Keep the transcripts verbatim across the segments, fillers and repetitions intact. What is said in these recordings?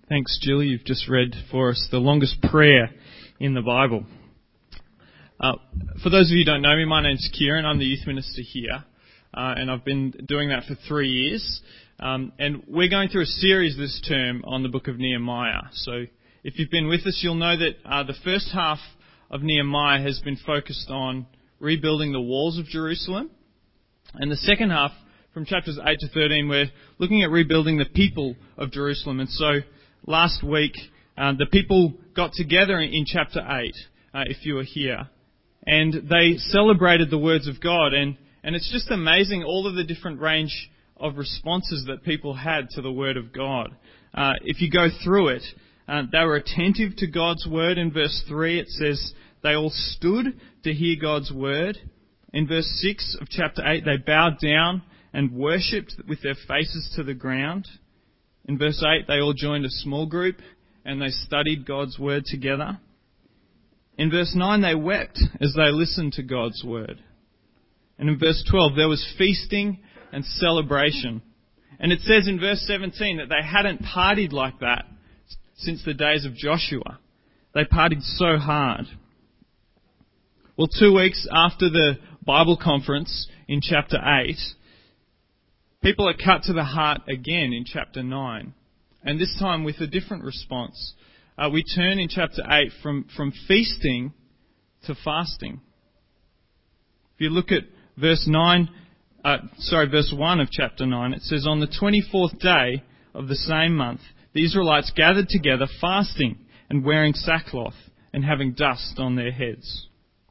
Thanks, Julie. You've just read for us the longest prayer in the Bible. Uh, for those of you who don't know me, my name's Kieran. I'm the youth minister here, uh, and I've been doing that for three years. Um, and we're going through a series this term on the book of Nehemiah. So if you've been with us, you'll know that uh, the first half of Nehemiah has been focused on rebuilding the walls of Jerusalem. And the second half, from chapters eight to thirteen, we're looking at rebuilding the people of Jerusalem. And so last week, uh, the people got together in, in chapter eight, uh, if you were here, and they celebrated the words of God. And, and it's just amazing all of the different range of responses that people had to the word of God. Uh, if you go through it, uh, they were attentive to God's word. In verse three, it says they all stood to hear God's word. In verse six of chapter eight, they bowed down and worshipped with their faces to the ground. In verse eight, they all joined a small group and they studied God's word together. In verse nine, they wept as they listened to God's word. And in verse twelve, there was feasting and celebration. And it says in verse seventeen that they hadn't partied like that since the days of Joshua. They partied so hard. Well, two weeks after the Bible conference in chapter eight, people are cut to the heart again in chapter nine. And this time with a different response. Uh, we turn in chapter eight from, from feasting to fasting. If you look at verse nine, uh, sorry, verse one of chapter nine, it says, on the twenty-fourth day of the same month, the Israelites gathered together fasting and wearing sackcloth and having dust on their heads.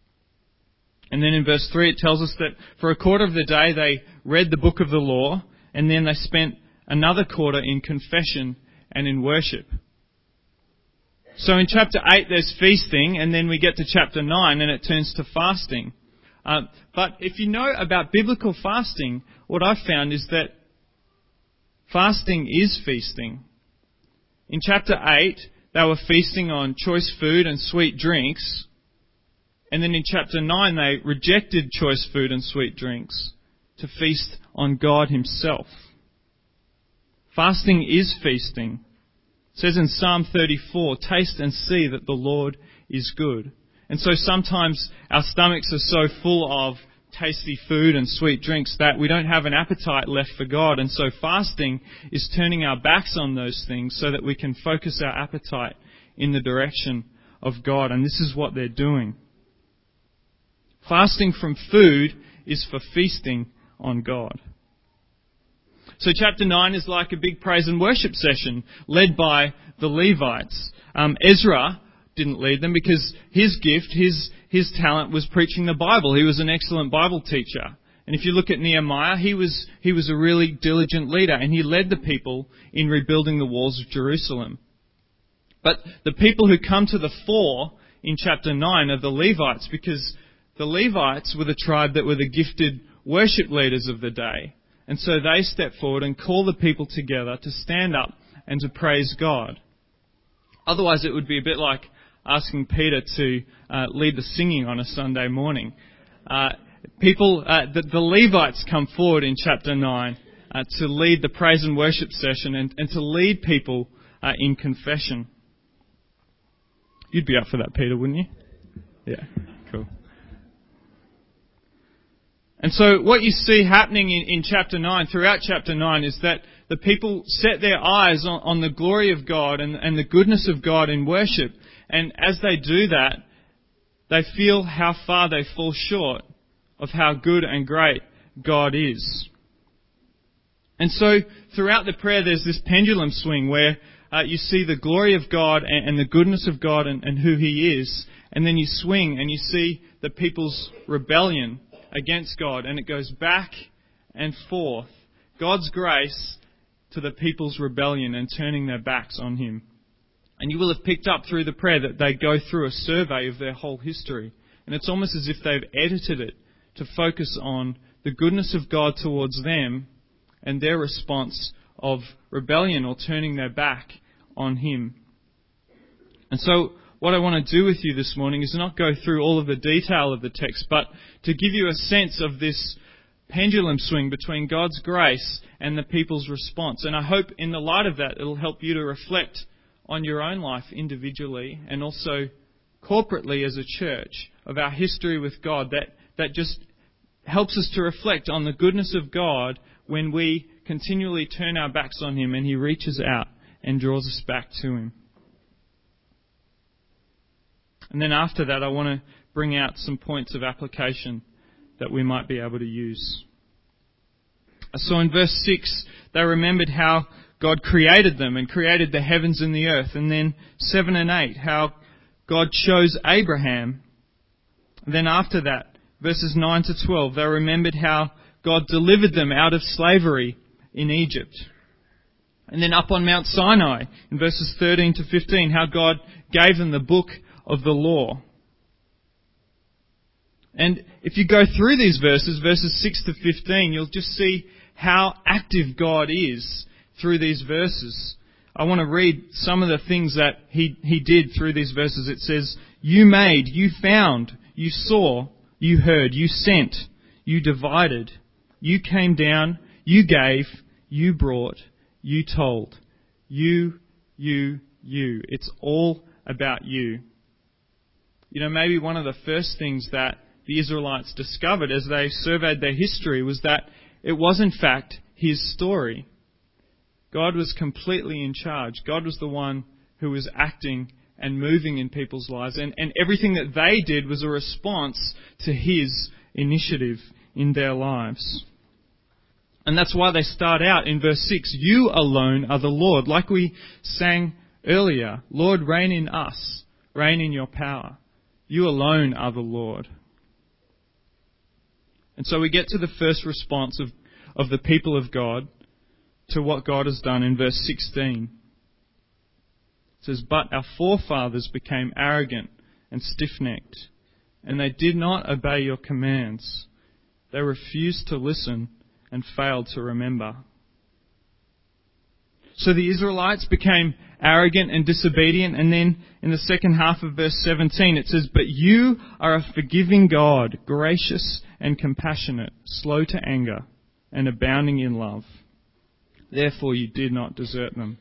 And then in verse three, it tells us that for a quarter of the day they read the book of the law, and then they spent another quarter in confession and in worship. So in chapter eight there's feasting, and then we get to chapter nine and it turns to fasting. Uh, but if you know about biblical fasting, what I've found is that fasting is feasting. In chapter eight, they were feasting on choice food and sweet drinks. And then in chapter nine, they rejected choice food and sweet drinks to feast on God Himself. Fasting is feasting. It says in Psalm thirty-four, taste and see that the Lord is good. And so sometimes our stomachs are so full of tasty food and sweet drinks that we don't have an appetite left for God. And so fasting is turning our backs on those things so that we can focus our appetite in the direction of God. And this is what they're doing. Fasting from food is for feasting on God. So chapter nine is like a big praise and worship session led by the Levites. Um, Ezra didn't lead them because his gift, his his talent was preaching the Bible. He was an excellent Bible teacher. And if you look at Nehemiah, he was he was a really diligent leader, and he led the people in rebuilding the walls of Jerusalem. But the people who come to the fore in chapter nine are the Levites, because the Levites were the tribe that were the gifted worship leaders of the day. And so they step forward and call the people together to stand up and to praise God. Otherwise it would be a bit like asking Peter to uh, lead the singing on a Sunday morning. Uh, people, uh, the, the Levites come forward in chapter nine uh, to lead the praise and worship session and, and to lead people uh, in confession. You'd be up for that, Peter, wouldn't you? Yeah, cool. And so what you see happening in, in chapter nine, throughout chapter nine, is that the people set their eyes on, on the glory of God and, and the goodness of God in worship. And as they do that, they feel how far they fall short of how good and great God is. And so throughout the prayer, there's this pendulum swing where uh, you see the glory of God and, and the goodness of God and, and who He is. And then you swing and you see the people's rebellion against God, and it goes back and forth. God's grace to the people's rebellion and turning their backs on Him. And you will have picked up through the prayer that they go through a survey of their whole history. And it's almost as if they've edited it to focus on the goodness of God towards them and their response of rebellion or turning their back on Him. And so what I want to do with you this morning is not go through all of the detail of the text, but to give you a sense of this pendulum swing between God's grace and the people's response. And I hope in the light of that, it'll help you to reflect on your own life individually and also corporately as a church of our history with God that, that just helps us to reflect on the goodness of God when we continually turn our backs on Him and He reaches out and draws us back to Him. And then after that, I want to bring out some points of application that we might be able to use. So in verse six, they remembered how God created them and created the heavens and the earth. And then seven and eight, how God chose Abraham. And then after that, verses nine to twelve, they remembered how God delivered them out of slavery in Egypt. And then up on Mount Sinai, in verses thirteen to fifteen, how God gave them the book of the law. And if you go through these verses, verses six to fifteen, you'll just see how active God is through these verses. I want to read some of the things that he, he did through these verses. It says, you made, you found, you saw, you heard, you sent, you divided, you came down, you gave, you brought, you told. You, you, you. It's all about you. You know, maybe one of the first things that the Israelites discovered as they surveyed their history was that it was in fact His story. God was completely in charge. God was the one who was acting and moving in people's lives. And, and everything that they did was a response to His initiative in their lives. And that's why they start out in verse six, you alone are the Lord. Like we sang earlier, Lord, reign in us, reign in your power. You alone are the Lord. And so we get to the first response of, of the people of God to what God has done in verse sixteen. It says, but our forefathers became arrogant and stiff-necked, and they did not obey your commands. They refused to listen and failed to remember. So the Israelites became arrogant and disobedient, and then in the second half of verse seventeen it says, but you are a forgiving God, gracious and compassionate, slow to anger, and abounding in love. Therefore you did not desert them.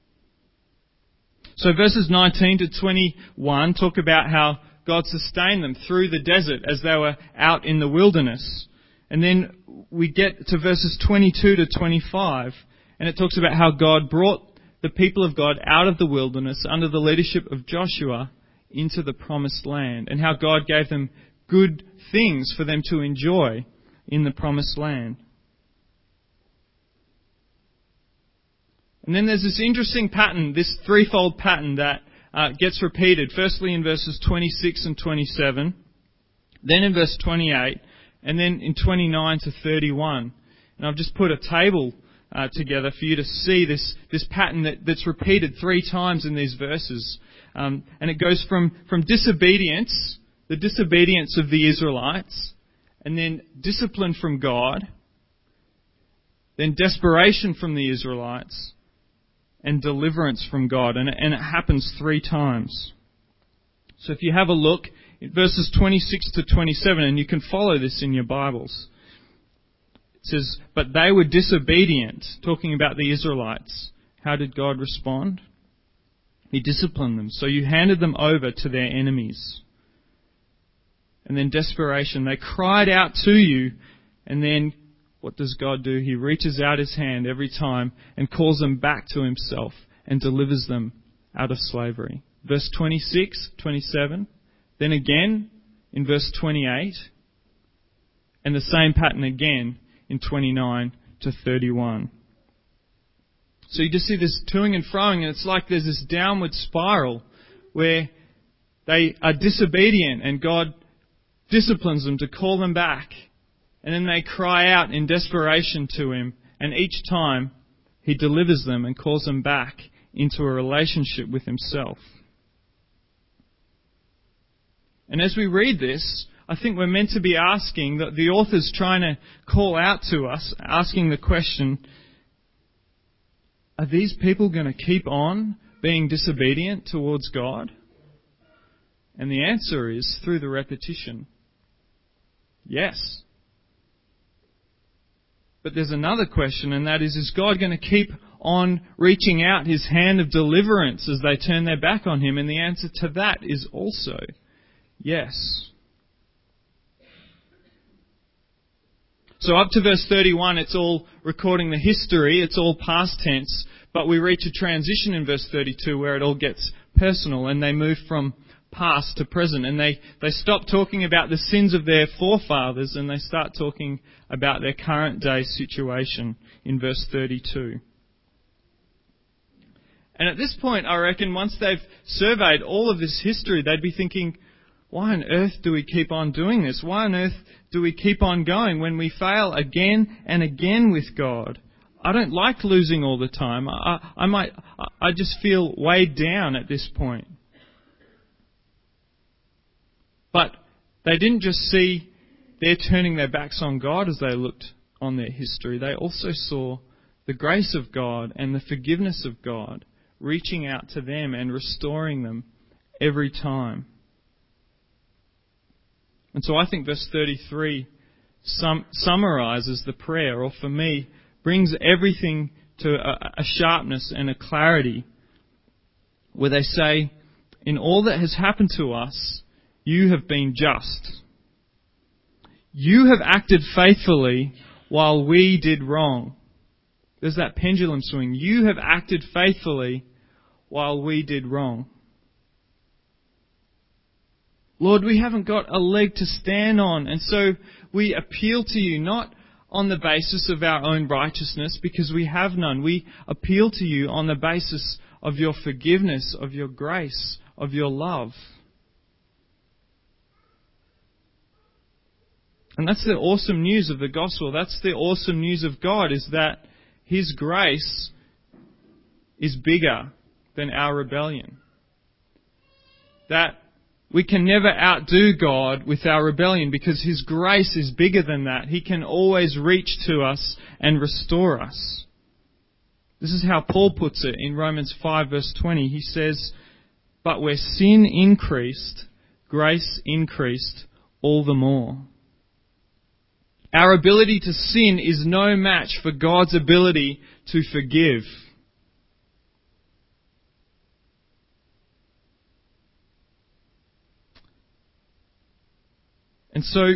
So verses nineteen to twenty-one talk about how God sustained them through the desert as they were out in the wilderness. And then we get to verses twenty-two to twenty-five, and it talks about how God brought the people of God out of the wilderness under the leadership of Joshua into the promised land, and how God gave them good things for them to enjoy in the promised land. And then there's this interesting pattern, this threefold pattern that uh, gets repeated. Firstly in verses twenty-six and twenty-seven, then in verse twenty-eight, and then in twenty-nine to thirty-one. And I've just put a table uh, together for you to see this, this pattern that, that's repeated three times in these verses. Um, and it goes from, from disobedience, the disobedience of the Israelites, and then discipline from God, then desperation from the Israelites, and deliverance from God. And, and it happens three times. So if you have a look at verses twenty-six to twenty-seven, and you can follow this in your Bibles, it says, but they were disobedient, talking about the Israelites. How did God respond? He disciplined them. So you handed them over to their enemies. And then desperation. They cried out to you, and then what does God do? He reaches out His hand every time and calls them back to Himself and delivers them out of slavery. Verse twenty-six, twenty-seven. Then again in verse twenty-eight. And the same pattern again in twenty-nine to thirty-one. So you just see this toing and froing, and it's like there's this downward spiral where they are disobedient and God disciplines them to call them back. And then they cry out in desperation to Him. And each time He delivers them and calls them back into a relationship with Himself. And as we read this, I think we're meant to be asking, that the author's trying to call out to us, asking the question, are these people going to keep on being disobedient towards God? And the answer is, through the repetition, yes. But there's another question, and that is, is God going to keep on reaching out His hand of deliverance as they turn their back on Him? And the answer to that is also yes. So up to verse thirty-one, it's all recording the history, it's all past tense, but we reach a transition in verse thirty-two where it all gets personal and they move from past to present, and they, they stop talking about the sins of their forefathers and they start talking about their current day situation in verse thirty-two. And at this point, I reckon, once they've surveyed all of this history, they'd be thinking, why on earth do we keep on doing this? Why on earth do we keep on going when we fail again and again with God? I don't like losing all the time. I, I might, I just feel weighed down at this point. But they didn't just see their turning their backs on God as they looked on their history. They also saw the grace of God and the forgiveness of God reaching out to them and restoring them every time. And so I think verse thirty-three sum, summarizes the prayer, or for me, brings everything to a, a sharpness and a clarity, where they say, in all that has happened to us, you have been just. You have acted faithfully while we did wrong. There's that pendulum swing. You have acted faithfully while we did wrong. Lord, we haven't got a leg to stand on, and so we appeal to you, not on the basis of our own righteousness, because we have none. We appeal to you on the basis of your forgiveness, of your grace, of your love. And that's the awesome news of the gospel. That's the awesome news of God, is that His grace is bigger than our rebellion. That we can never outdo God with our rebellion, because His grace is bigger than that. He can always reach to us and restore us. This is how Paul puts it in Romans five verse twenty. He says, "But where sin increased, grace increased all the more." Our ability to sin is no match for God's ability to forgive. And so,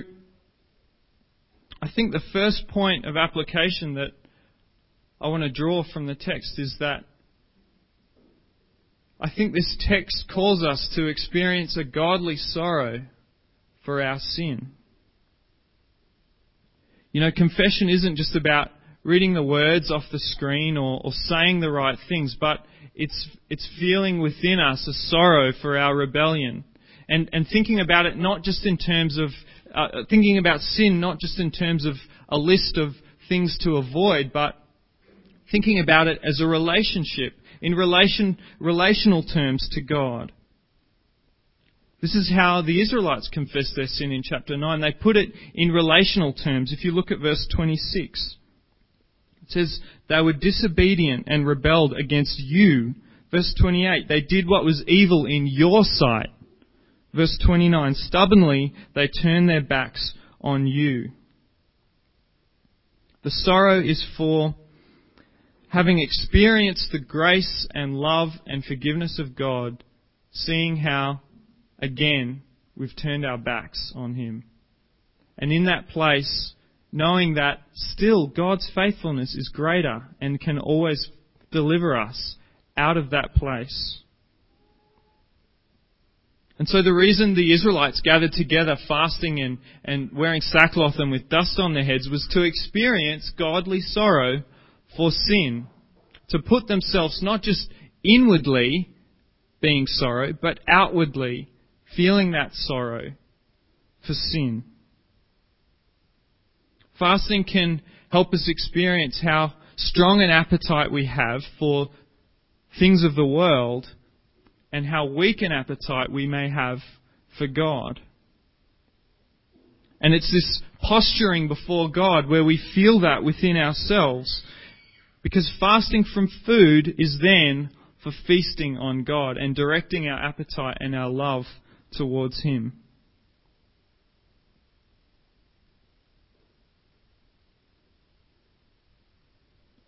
I think the first point of application that I want to draw from the text is that I think this text calls us to experience a godly sorrow for our sin. You know, confession isn't just about reading the words off the screen or, or saying the right things, but it's it's feeling within us a sorrow for our rebellion. And, and thinking about it not just in terms of, uh, thinking about sin not just in terms of a list of things to avoid, but thinking about it as a relationship, in relation, relational terms to God. This is how the Israelites confessed their sin in chapter nine. They put it in relational terms. If you look at verse twenty-six, it says, "They were disobedient and rebelled against you." Verse twenty-eight, "They did what was evil in your sight." Verse twenty-nine, "Stubbornly they turned their backs on you." The sorrow is for having experienced the grace and love and forgiveness of God, seeing how, again, we've turned our backs on Him. And in that place, knowing that still God's faithfulness is greater and can always deliver us out of that place. And so the reason the Israelites gathered together fasting and, and wearing sackcloth and with dust on their heads was to experience godly sorrow for sin. To put themselves not just inwardly being sorrow, but outwardly feeling that sorrow for sin. Fasting can help us experience how strong an appetite we have for things of the world, and how weak an appetite we may have for God. And it's this posturing before God where we feel that within ourselves, because fasting from food is then for feasting on God and directing our appetite and our love towards Him.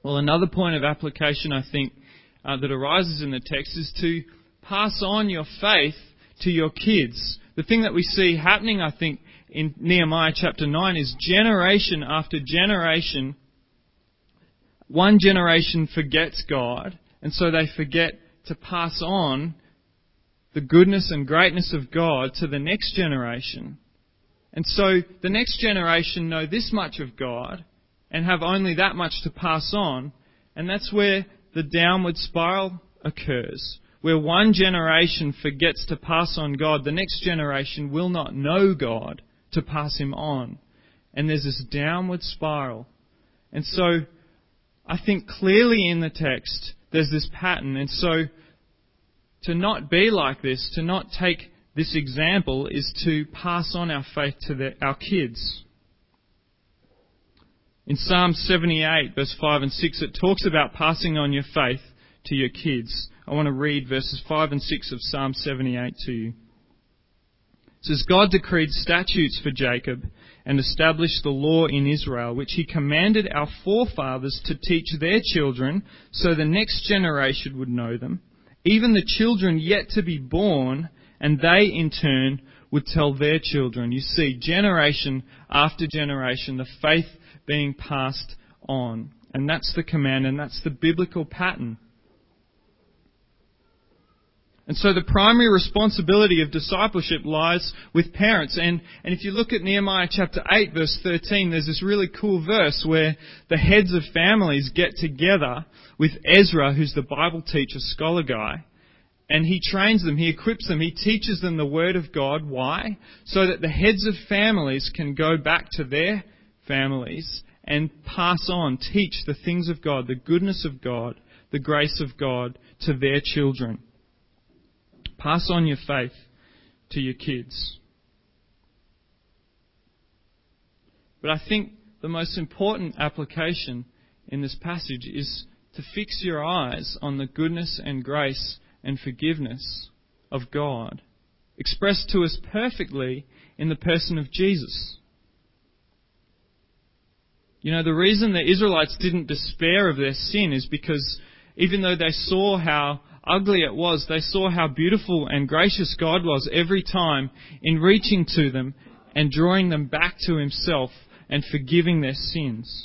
Well, another point of application, I think, uh, that arises in the text is to pass on your faith to your kids. The thing that we see happening, I think, in Nehemiah chapter nine is generation after generation, one generation forgets God, and so they forget to pass on the goodness and greatness of God to the next generation. And so the next generation know this much of God and have only that much to pass on, and that's where the downward spiral occurs. Where one generation forgets to pass on God, the next generation will not know God to pass Him on. And there's this downward spiral. And so I think clearly in the text there's this pattern. And so to not be like this, to not take this example, is to pass on our faith to the, our kids. In Psalm seventy-eight, verse five and six, it talks about passing on your faith to your kids. I want to read verses five and six of Psalm seventy-eight to you. It says, God decreed statutes for Jacob and established the law in Israel, which He commanded our forefathers to teach their children, so the next generation would know them, even the children yet to be born, and they in turn would tell their children. You see, generation after generation, the faith being passed on. And that's the command, and that's the biblical pattern. And so the primary responsibility of discipleship lies with parents. And, and if you look at Nehemiah chapter eight, verse thirteen, there's this really cool verse where the heads of families get together with Ezra, who's the Bible teacher, scholar guy, and he trains them, he equips them, he teaches them the Word of God. Why? So that the heads of families can go back to their families and pass on, teach the things of God, the goodness of God, the grace of God to their children. Pass on your faith to your kids. But I think the most important application in this passage is to fix your eyes on the goodness and grace and forgiveness of God, expressed to us perfectly in the person of Jesus. You know, the reason the Israelites didn't despair of their sin is because even though they saw how ugly it was, they saw how beautiful and gracious God was every time in reaching to them and drawing them back to Himself and forgiving their sins.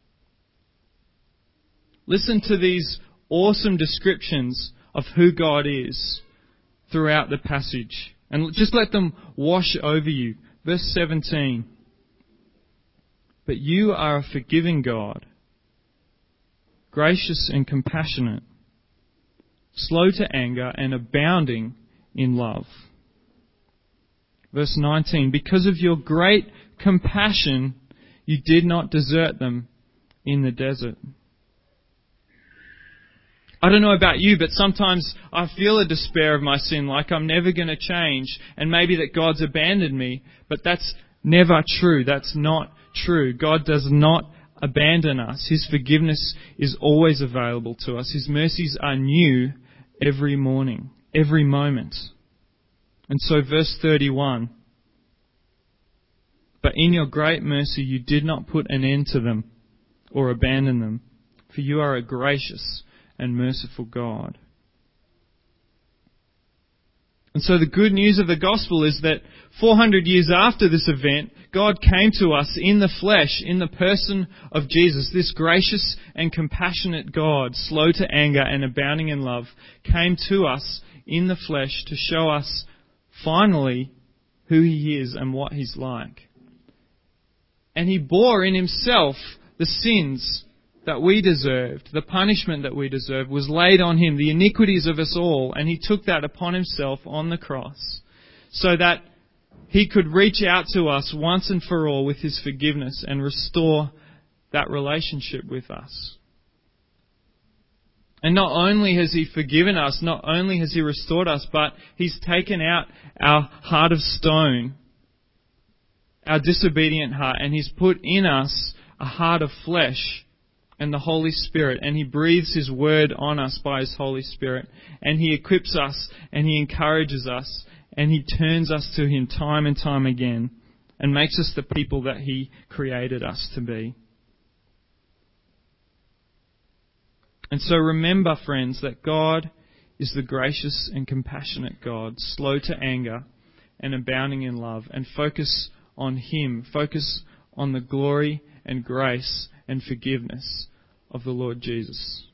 Listen to these awesome descriptions of who God is throughout the passage, and just let them wash over you. Verse seventeen. But you are a forgiving God, gracious and compassionate, slow to anger and abounding in love. Verse nineteen, because of your great compassion, you did not desert them in the desert. I don't know about you, but sometimes I feel a despair of my sin, like I'm never going to change, and maybe that God's abandoned me, but that's never true. That's not true. God does not abandon us. His forgiveness is always available to us. His mercies are new every morning, every moment. And so verse thirty-one, but in your great mercy you did not put an end to them or abandon them, for you are a gracious and merciful God. And so the good news of the gospel is that four hundred years after this event, God came to us in the flesh, in the person of Jesus. This gracious and compassionate God, slow to anger and abounding in love, came to us in the flesh to show us finally who He is and what He's like. And He bore in Himself the sins that we deserved, the punishment that we deserved was laid on Him, the iniquities of us all, and He took that upon Himself on the cross so that He could reach out to us once and for all with His forgiveness and restore that relationship with us. And not only has He forgiven us, not only has He restored us, but He's taken out our heart of stone, our disobedient heart, and He's put in us a heart of flesh and the Holy Spirit, and He breathes His word on us by His Holy Spirit, and He equips us, and He encourages us, and He turns us to Him time and time again, and makes us the people that He created us to be. And so remember, friends, that God is the gracious and compassionate God, slow to anger and abounding in love, and focus on Him. Focus on the glory and grace and forgiveness of the Lord Jesus.